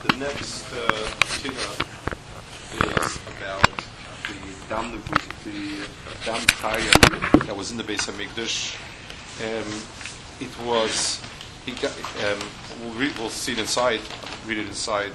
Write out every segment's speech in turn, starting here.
The next Tira is about the Dam Chaya that was in the Beis Hamikdash. It was he got. We'll see it inside. Read it inside.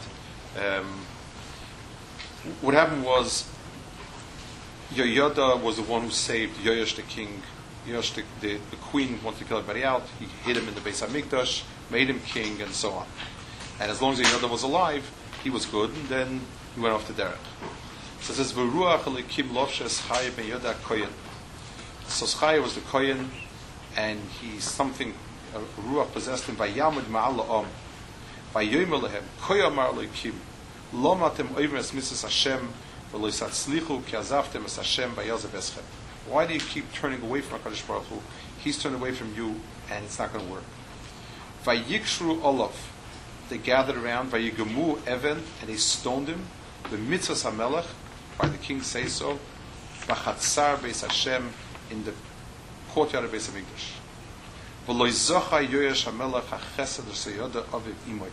What happened was Yoyada was the one who saved Yoash the king. Yoash the queen wanted to kill everybody out. He hid him in the Beis Hamikdash, made him king, and so on. And as long as Yoyada was alive, he was good. And then he went off to Derech. So it says, "V'ruach elikim lofshes Chaya ben Yoda kohen." So Chaya was the kohen, and a ruach possessed him. Vayamud ma'al la'om, vayomer lehem, kohen amar elikim, lo matem oivim es mitzvos Hashem, v'lo yisatzlichu ki azavtem es Hashem vayazav eschem. Why do you keep turning away from HaKadosh Baruch Hu? He's turning away from you, and it's not going to work. Vayikshru olav, they gathered around. Vayigemu even, and they stoned him. The mitzvos hamelech, by the king say so. V'chatzar beis Hashem, in the courtyard of Beis Hamikdash. V'lo zocha Yoash hamelech hachesed l'seyoda aviv imoy.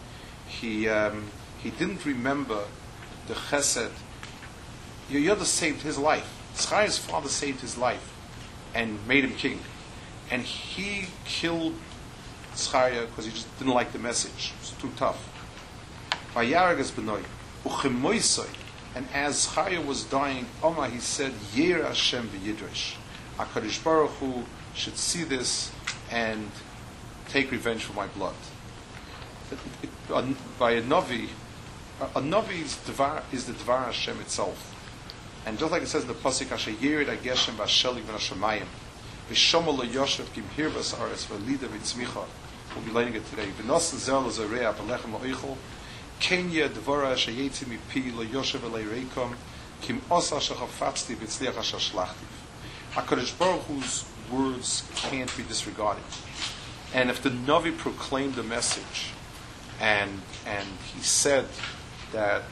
He didn't remember the chesed. Yoyada saved his life. Chaya's father saved his life and made him king. And he killed Chaya because he just didn't like the message. It was too tough. Vayaragas b'noi uchemoisoi. And as Chaya was dying, Omar, he said, Yer Hashem v'yidresh. HaKadosh Baruch Hu should see this and take revenge for my blood. By a Navi is the Dvar Hashem itself. And just like it says in the Pasuk, Asher Yerid HaGeshem v'Ashelig v'Nashamayim v'Shomol lo'Yoshev Gimhir v'Saretz v'Lida v'Tzmicha. We'll be learning it today. V'Nosan Zel l'Zoreah v'Lechem lo'Eichel Kenya Dvora Asher Yetzi Mipi lo'Yoshev v'Leireikom Kim Osa Asher Chafatzti v'Tzliach Asher Shlachtiv. HaKadosh Baruch Hu's words can't be disregarded. And if the Navi proclaimed the message and he said that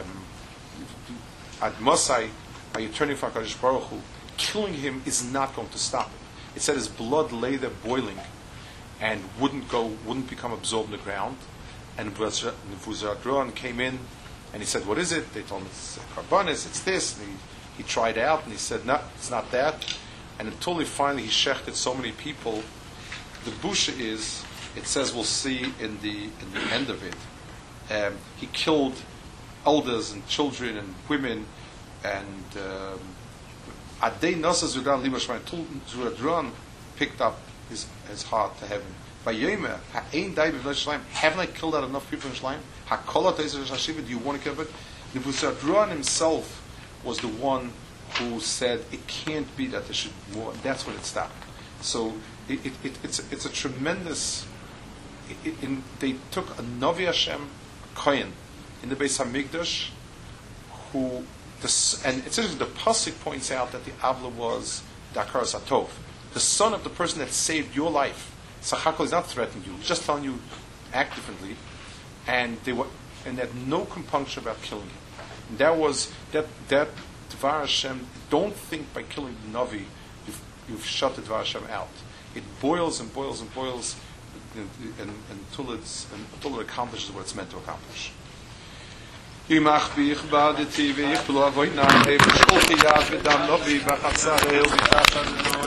Ad Mosai, by you turning from HaKadosh Baruch Hu, killing him is not going to stop it. It said his blood lay there boiling and wouldn't become absorbed in the ground. And Vuzadron came in and he said, "What is it?" They told him it's karbanis, it's this. And he tried out and he said, "No, it's not that." And until he shechted so many people, the busha is, it says, we'll see in the end of it, he killed elders and children and women, and Adei Nasa Zudan Limashman Zuradran picked up his heart to heaven. Vayomer ha'ein dai b'vnei Shleim. Haven't I killed out enough people in Shleim? Ha'kolat ezer hashiva. Do you want to kill it? Nebuzaradan himself was the one who said it can't be that there should be more. That's when it stopped. So it's a tremendous. They took a Navi Hashem, a Kohen, in the Beis Hamikdash, and it's interesting, the Pasuk points out that the Avla was Dakar Satov, the son of the person that saved your life. Sachakol is not threatening you; he's just telling you act differently, and they had no compunction about killing him. And that was that Dvar Hashem. Don't think by killing the Navi you've shut the Dvar Hashem out. It boils and boils and boils until it accomplishes what it's meant to accomplish. Yimach bi ich badeti ve ich lo avoy na ve shkolti yad ve dam novi va chatzar el